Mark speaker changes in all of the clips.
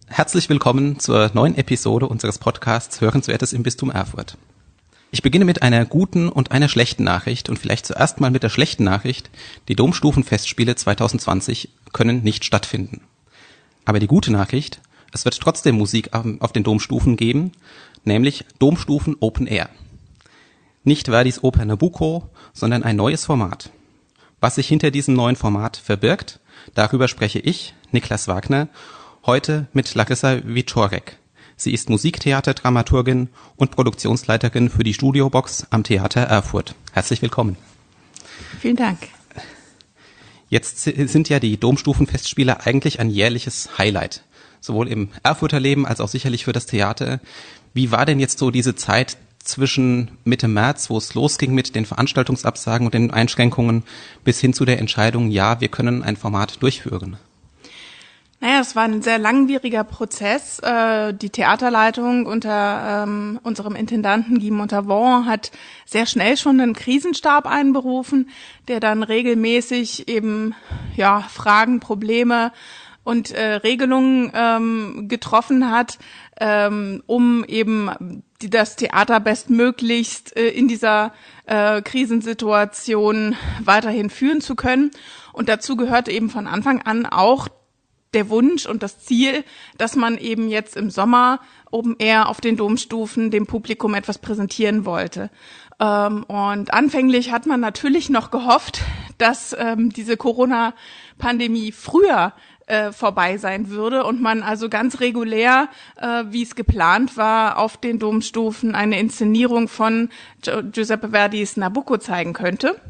Speaker 1: Herzlich willkommen zur neuen Episode unseres Podcasts Hörenswertes im Bistum Erfurt. Ich beginne mit einer guten und einer schlechten Nachricht und vielleicht zuerst mal mit der schlechten Nachricht. Die Domstufenfestspiele 2020 können nicht stattfinden. Aber die gute Nachricht, es wird trotzdem Musik auf den Domstufen geben, nämlich Domstufen Open Air. Nicht Verdis Oper Nabucco, sondern ein neues Format. Was sich hinter diesem neuen Format verbirgt, darüber spreche ich, Niklas Wagner, heute mit Larissa Wieczorek. Sie ist Musiktheaterdramaturgin und Produktionsleiterin für die Studiobox am Theater Erfurt. Herzlich willkommen.
Speaker 2: Vielen Dank.
Speaker 1: Jetzt sind ja die Domstufenfestspiele eigentlich ein jährliches Highlight, sowohl im Erfurter Leben als auch sicherlich für das Theater. Wie war denn jetzt so diese Zeit zwischen Mitte März, wo es losging mit den Veranstaltungsabsagen und den Einschränkungen, bis hin zu der Entscheidung, ja, wir können ein Format durchführen?
Speaker 2: Naja, es war ein sehr langwieriger Prozess. Die Theaterleitung unter unserem Intendanten Guy Montavon hat sehr schnell schon einen Krisenstab einberufen, der dann regelmäßig eben Fragen, Probleme und Regelungen getroffen hat, um eben das Theater bestmöglichst in dieser Krisensituation weiterhin führen zu können. Und dazu gehörte eben von Anfang an auch der Wunsch und das Ziel, dass man eben jetzt im Sommer Open Air auf den Domstufen dem Publikum etwas präsentieren wollte. Und anfänglich hat man natürlich noch gehofft, dass diese Corona-Pandemie früher vorbei sein würde und man also ganz regulär, wie es geplant war, auf den Domstufen eine Inszenierung von Giuseppe Verdis Nabucco zeigen könnte.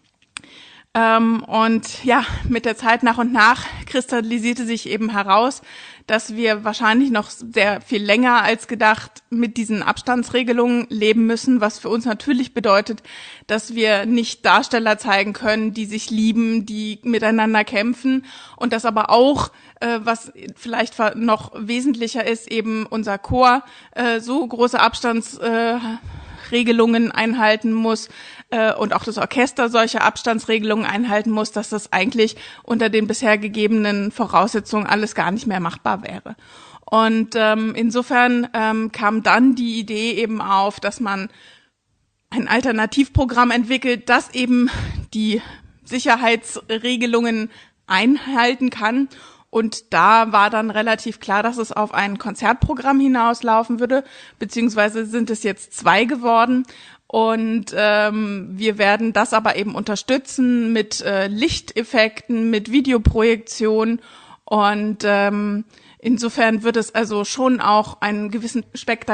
Speaker 2: Und ja, mit der Zeit nach und nach kristallisierte sich eben heraus, dass wir wahrscheinlich noch sehr viel länger als gedacht mit diesen Abstandsregelungen leben müssen, was für uns natürlich bedeutet, dass wir nicht Darsteller zeigen können, die sich lieben, die miteinander kämpfen und dass aber auch, was vielleicht noch wesentlicher ist, eben unser Chor so große Abstandsregelungen einhalten muss und auch das Orchester solche Abstandsregelungen einhalten muss, dass das eigentlich unter den bisher gegebenen Voraussetzungen alles gar nicht mehr machbar wäre. Und insofern kam dann die Idee eben auf, dass man ein Alternativprogramm entwickelt, das eben die Sicherheitsregelungen einhalten kann. Und da war dann relativ klar, dass es auf ein Konzertprogramm hinauslaufen würde, beziehungsweise sind es jetzt 2 geworden. Und wir werden das aber eben unterstützen mit Lichteffekten, mit Videoprojektion. Und insofern wird es also schon auch einen gewissen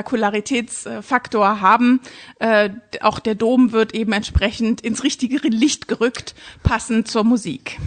Speaker 2: Spektakularitätsfaktor haben. Auch der Dom wird eben entsprechend ins richtige Licht gerückt, passend zur Musik.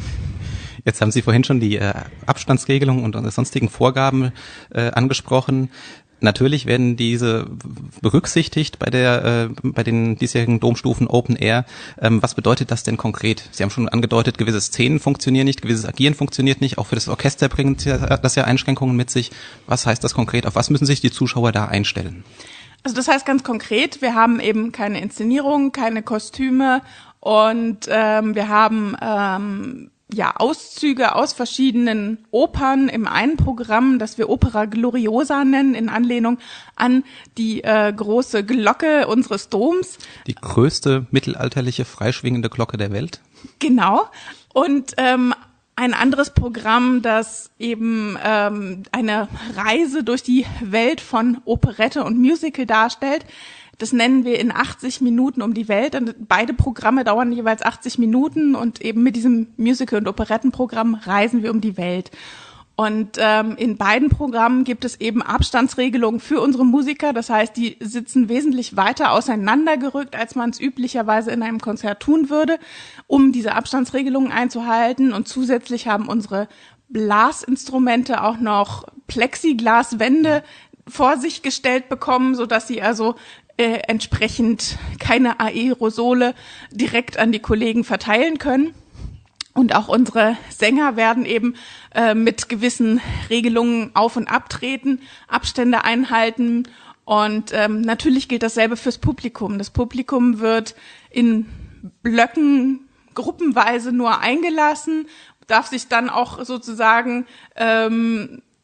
Speaker 1: Jetzt haben Sie vorhin schon die Abstandsregelung und sonstigen Vorgaben angesprochen. Natürlich werden diese berücksichtigt bei den diesjährigen Domstufen Open Air. Was bedeutet das denn konkret? Sie haben schon angedeutet, gewisse Szenen funktionieren nicht, gewisses Agieren funktioniert nicht. Auch für das Orchester bringt das ja Einschränkungen mit sich. Was heißt das konkret? Auf was müssen sich die Zuschauer da einstellen?
Speaker 2: Also das heißt ganz konkret, wir haben eben keine Inszenierung, keine Kostüme und wir haben Auszüge aus verschiedenen Opern im einen Programm, das wir Opera Gloriosa nennen, in Anlehnung an die große Glocke unseres Doms.
Speaker 1: Die größte mittelalterliche freischwingende Glocke der Welt.
Speaker 2: Genau. Und ein anderes Programm, das eben eine Reise durch die Welt von Operette und Musical darstellt. Das nennen wir in 80 Minuten um die Welt. Und beide Programme dauern jeweils 80 Minuten und eben mit diesem Musical- und Operettenprogramm reisen wir um die Welt. Und in beiden Programmen gibt es eben Abstandsregelungen für unsere Musiker. Das heißt, die sitzen wesentlich weiter auseinandergerückt, als man es üblicherweise in einem Konzert tun würde, um diese Abstandsregelungen einzuhalten. Und zusätzlich haben unsere Blasinstrumente auch noch Plexiglaswände vor sich gestellt bekommen, sodass sie also entsprechend keine Aerosole direkt an die Kollegen verteilen können. Und auch unsere Sänger werden eben mit gewissen Regelungen auf- und abtreten, Abstände einhalten. Und natürlich gilt dasselbe fürs Publikum. Das Publikum wird in Blöcken gruppenweise nur eingelassen, darf sich dann auch sozusagen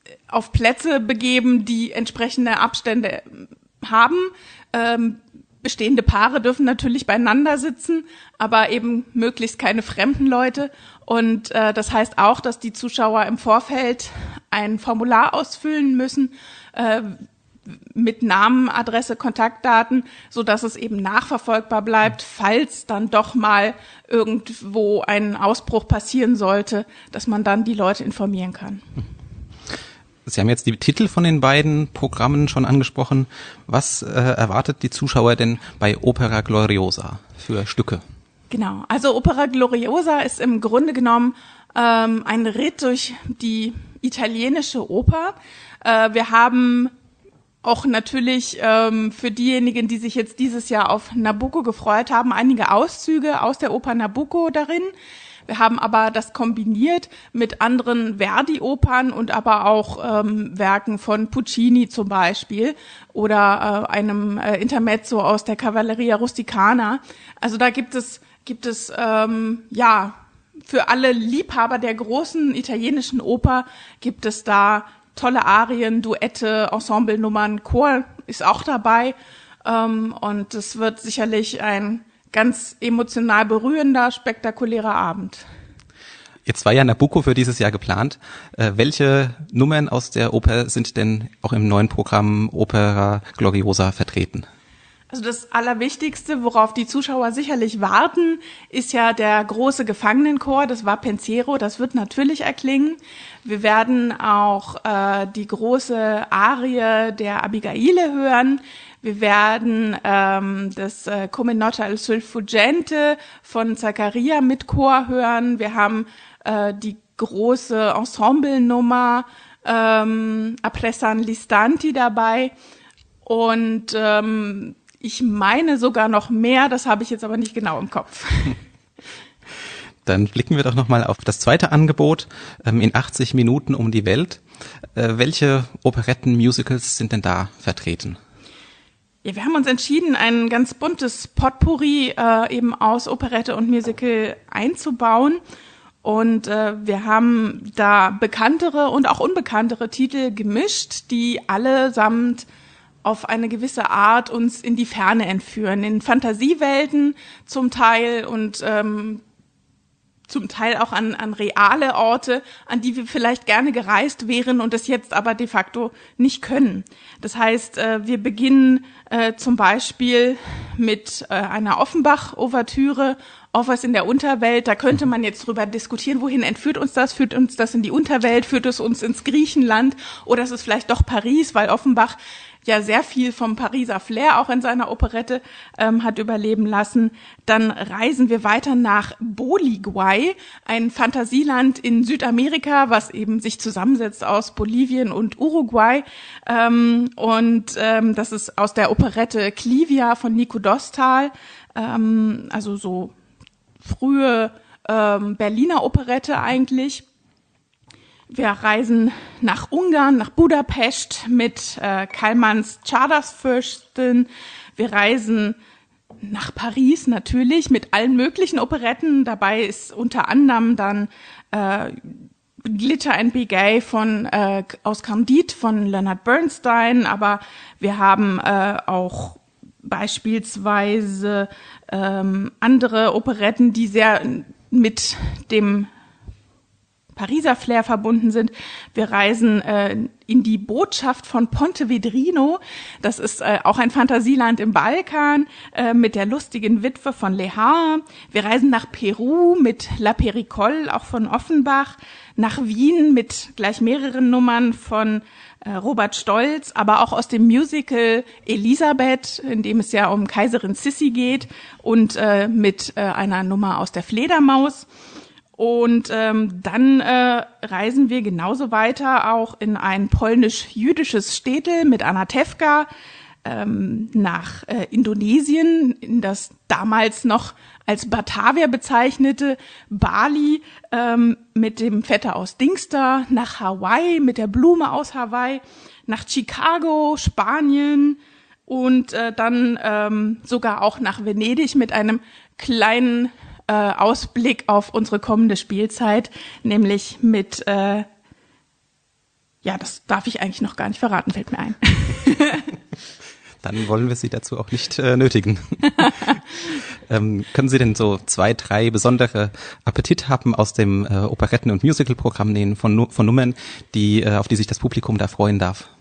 Speaker 2: auf Plätze begeben, die entsprechende Abstände haben. Bestehende Paare dürfen natürlich beieinander sitzen, aber eben möglichst keine fremden Leute. Und das heißt auch, dass die Zuschauer im Vorfeld ein Formular ausfüllen müssen, mit Namen, Adresse, Kontaktdaten, so dass es eben nachverfolgbar bleibt, falls dann doch mal irgendwo ein Ausbruch passieren sollte, dass man dann die Leute informieren kann.
Speaker 1: Sie haben jetzt die Titel von den beiden Programmen schon angesprochen. Was erwartet die Zuschauer denn bei Opera Gloriosa für Stücke?
Speaker 2: Genau, also Opera Gloriosa ist im Grunde genommen ein Ritt durch die italienische Oper. Wir haben auch natürlich für diejenigen, die sich jetzt dieses Jahr auf Nabucco gefreut haben, einige Auszüge aus der Oper Nabucco darin. Wir haben aber das kombiniert mit anderen Verdi-Opern und aber auch Werken von Puccini zum Beispiel oder einem Intermezzo aus der Cavalleria Rusticana. Also da gibt es für alle Liebhaber der großen italienischen Oper gibt es da tolle Arien, Duette, Ensemblenummern, Chor ist auch dabei. Und es wird sicherlich ein ganz emotional berührender, spektakulärer Abend.
Speaker 1: Jetzt war ja Nabucco für dieses Jahr geplant. Welche Nummern aus der Oper sind denn auch im neuen Programm Opera Gloriosa vertreten?
Speaker 2: Also das Allerwichtigste, worauf die Zuschauer sicherlich warten, ist ja der große Gefangenenchor, das Va Pensiero, das wird natürlich erklingen. Wir werden auch die große Arie der Abigaile hören. Wir werden das Come Nota il Sol Fuggente von Zaccaria mit Chor hören. Wir haben die große Ensemblenummer Appressan l'Istanti dabei und ich meine sogar noch mehr, das habe ich jetzt aber nicht genau im Kopf.
Speaker 1: Dann blicken wir doch nochmal auf das zweite Angebot, in 80 Minuten um die Welt. Welche Operetten, Musicals sind denn da vertreten?
Speaker 2: Ja, wir haben uns entschieden, ein ganz buntes Potpourri eben aus Operette und Musical einzubauen. Und wir haben da bekanntere und auch unbekanntere Titel gemischt, die allesamt auf eine gewisse Art uns in die Ferne entführen, in Fantasiewelten zum Teil und zum Teil auch an reale Orte, an die wir vielleicht gerne gereist wären und es jetzt aber de facto nicht können. Das heißt, wir beginnen zum Beispiel mit einer Offenbach-Ouvertüre, Offers in der Unterwelt. Da könnte man jetzt drüber diskutieren, wohin entführt uns das? Führt uns das in die Unterwelt? Führt es uns ins Griechenland? Oder ist es vielleicht doch Paris, weil Offenbach ja sehr viel vom Pariser Flair auch in seiner Operette hat überleben lassen. Dann reisen wir weiter nach Boliguay, ein Fantasieland in Südamerika, was eben sich zusammensetzt aus Bolivien und Uruguay. Das ist aus der Operette Clivia von Nico Dostal, also so frühe Berliner Operette eigentlich. Wir reisen nach Ungarn, nach Budapest mit Kálmáns Csárdasfürstin. Wir reisen nach Paris natürlich mit allen möglichen Operetten. Dabei ist unter anderem dann Glitter and Be Gay aus Candide von Leonard Bernstein. Aber wir haben auch beispielsweise andere Operetten, die sehr mit dem Pariser Flair verbunden sind. Wir reisen in die Botschaft von Pontevedrino. Das ist auch ein Fantasieland im Balkan mit der lustigen Witwe von Lehar. Wir reisen nach Peru mit La Pericole, auch von Offenbach. Nach Wien mit gleich mehreren Nummern von Robert Stolz, aber auch aus dem Musical Elisabeth, in dem es ja um Kaiserin Sissi geht und mit einer Nummer aus der Fledermaus. Und dann reisen wir genauso weiter auch in ein polnisch-jüdisches Städtel mit Anatevka nach Indonesien, in das damals noch als Batavia bezeichnete Bali mit dem Vetter aus Dingster, nach Hawaii mit der Blume aus Hawaii, nach Chicago, Spanien und dann sogar auch nach Venedig mit einem kleinen Ausblick auf unsere kommende Spielzeit, nämlich mit Ja, das darf ich eigentlich noch gar nicht verraten, fällt mir ein.
Speaker 1: Dann wollen wir Sie dazu auch nicht nötigen. Können Sie denn so 2, 3 besondere Appetithappen aus dem Operetten- und Musical-Programm nehmen von Nummern, auf die sich das Publikum da freuen darf?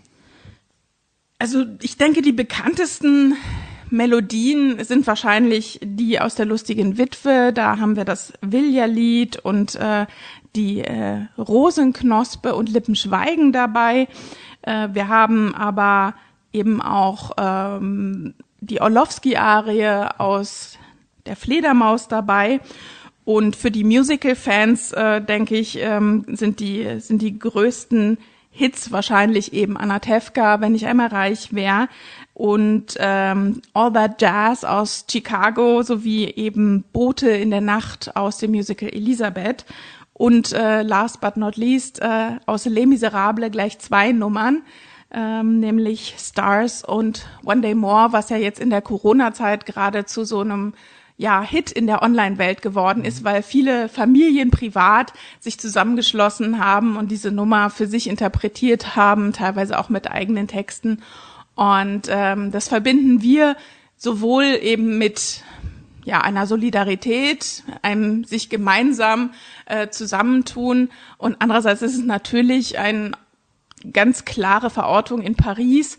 Speaker 2: Also ich denke, die bekanntesten Melodien sind wahrscheinlich die aus der Lustigen Witwe. Da haben wir das Vilja-Lied und die Rosenknospe und Lippenschweigen dabei. Wir haben aber eben auch die Orlowski-Arie aus der Fledermaus dabei. Und für die Musical-Fans, denke ich, sind die größten Hits wahrscheinlich eben Anatevka, Wenn ich einmal reich wäre, und All That Jazz aus Chicago sowie eben Boote in der Nacht aus dem Musical Elisabeth. Und last but not least aus Les Miserables gleich 2 Nummern, nämlich Stars und One Day More, was ja jetzt in der Corona-Zeit gerade zu so einem Hit in der Online-Welt geworden ist, weil viele Familien privat sich zusammengeschlossen haben und diese Nummer für sich interpretiert haben, teilweise auch mit eigenen Texten. Und das verbinden wir sowohl eben mit einer Solidarität, einem sich gemeinsam zusammentun, und andererseits ist es natürlich eine ganz klare Verortung in Paris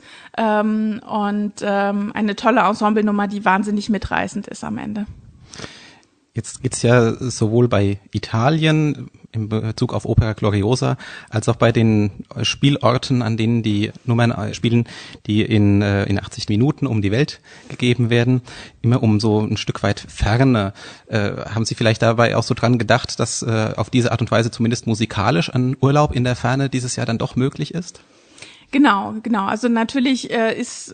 Speaker 2: und eine tolle Ensemblenummer, die wahnsinnig mitreißend ist am Ende.
Speaker 1: Jetzt geht's ja sowohl bei Italien in Bezug auf Opera Gloriosa als auch bei den Spielorten, an denen die Nummern spielen, die in 80 Minuten um die Welt gegeben werden, immer um so ein Stück weit Ferne. Haben Sie vielleicht dabei auch so dran gedacht, dass auf diese Art und Weise zumindest musikalisch ein Urlaub in der Ferne dieses Jahr dann doch möglich ist?
Speaker 2: Genau. Also natürlich ist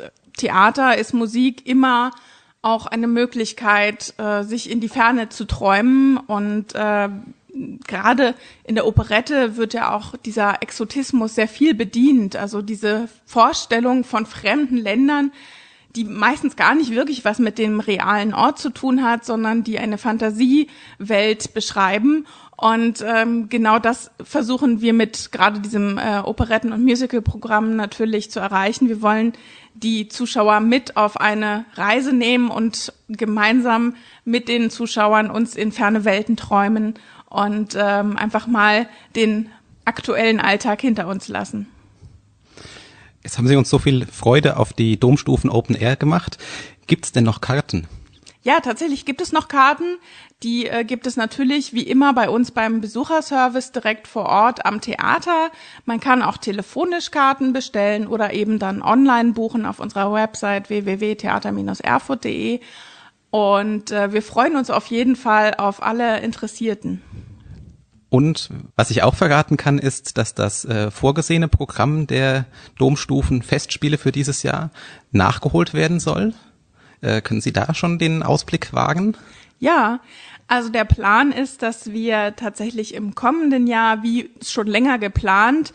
Speaker 2: Musik immer auch eine Möglichkeit, sich in die Ferne zu träumen, und gerade in der Operette wird ja auch dieser Exotismus sehr viel bedient, also diese Vorstellung von fremden Ländern, die meistens gar nicht wirklich was mit dem realen Ort zu tun hat, sondern die eine Fantasiewelt beschreiben. Und genau das versuchen wir mit gerade diesem Operetten- und Musical-Programm natürlich zu erreichen. Wir wollen die Zuschauer mit auf eine Reise nehmen und gemeinsam mit den Zuschauern uns in ferne Welten träumen und einfach mal den aktuellen Alltag hinter uns lassen.
Speaker 1: Jetzt haben Sie uns so viel Freude auf die Domstufen Open Air gemacht. Gibt's denn noch Karten?
Speaker 2: Ja, tatsächlich gibt es noch Karten. Die gibt es natürlich wie immer bei uns beim Besucherservice direkt vor Ort am Theater. Man kann auch telefonisch Karten bestellen oder eben dann online buchen auf unserer Website www.theater-erfurt.de. Und wir freuen uns auf jeden Fall auf alle Interessierten.
Speaker 1: Und was ich auch verraten kann, ist, dass das vorgesehene Programm der Domstufen Festspiele für dieses Jahr nachgeholt werden soll. Können Sie da schon den Ausblick wagen?
Speaker 2: Ja, also der Plan ist, dass wir tatsächlich im kommenden Jahr, wie schon länger geplant,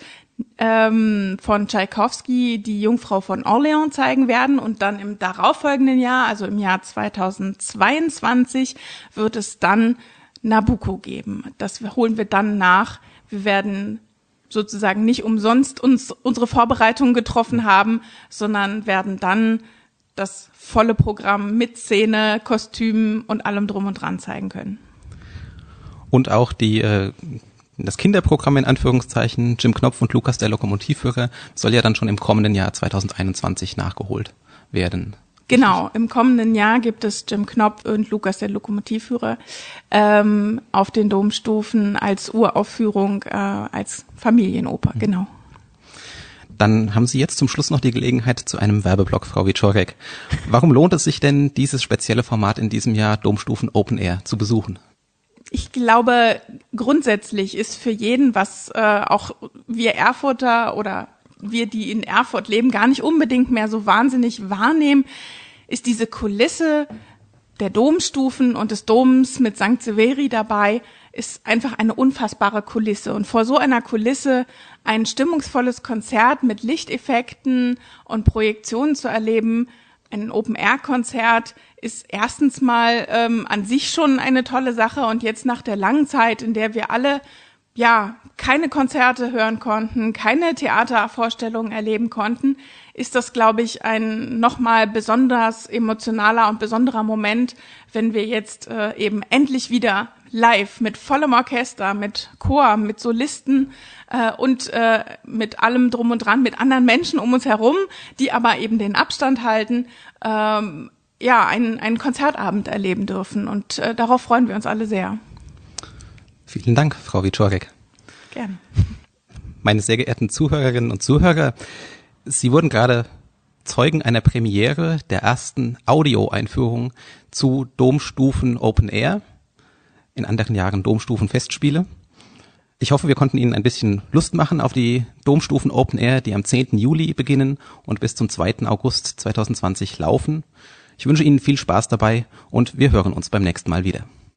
Speaker 2: von Tschaikowski die Jungfrau von Orléans zeigen werden, und dann im darauffolgenden Jahr, also im Jahr 2022, wird es dann Nabucco geben. Das holen wir dann nach. Wir werden sozusagen nicht umsonst unsere Vorbereitungen getroffen haben, sondern werden dann das volle Programm mit Szene, Kostümen und allem drum und dran zeigen können.
Speaker 1: Und auch das Kinderprogramm in Anführungszeichen, Jim Knopf und Lukas der Lokomotivführer, soll ja dann schon im kommenden Jahr 2021 nachgeholt werden.
Speaker 2: Genau, im kommenden Jahr gibt es Jim Knopf und Lukas der Lokomotivführer auf den Domstufen als Uraufführung, als Familienoper, genau.
Speaker 1: Dann haben Sie jetzt zum Schluss noch die Gelegenheit zu einem Werbeblock, Frau Wieczorek. Warum lohnt es sich denn, dieses spezielle Format in diesem Jahr Domstufen Open Air zu besuchen?
Speaker 2: Ich glaube, grundsätzlich ist für jeden, was auch wir Erfurter oder wir, die in Erfurt leben, gar nicht unbedingt mehr so wahnsinnig wahrnehmen, ist diese Kulisse der Domstufen und des Doms mit St. Severi dabei, ist einfach eine unfassbare Kulisse. Und vor so einer Kulisse ein stimmungsvolles Konzert mit Lichteffekten und Projektionen zu erleben, ein Open-Air-Konzert, ist erstens mal an sich schon eine tolle Sache. Und jetzt nach der langen Zeit, in der wir alle keine Konzerte hören konnten, keine Theatervorstellungen erleben konnten, ist das, glaube ich, ein nochmal besonders emotionaler und besonderer Moment, wenn wir jetzt eben endlich wieder live mit vollem Orchester, mit Chor, mit Solisten und mit allem drum und dran, mit anderen Menschen um uns herum, die aber eben den Abstand halten, einen Konzertabend erleben dürfen. Und darauf freuen wir uns alle sehr.
Speaker 1: Vielen Dank, Frau Wieczorek.
Speaker 2: Gerne.
Speaker 1: Meine sehr geehrten Zuhörerinnen und Zuhörer, Sie wurden gerade Zeugen einer Premiere der ersten Audioeinführung zu Domstufen Open Air, in anderen Jahren Domstufen Festspiele. Ich hoffe, wir konnten Ihnen ein bisschen Lust machen auf die Domstufen Open Air, die am 10. Juli beginnen und bis zum 2. August 2020 laufen. Ich wünsche Ihnen viel Spaß dabei und wir hören uns beim nächsten Mal wieder.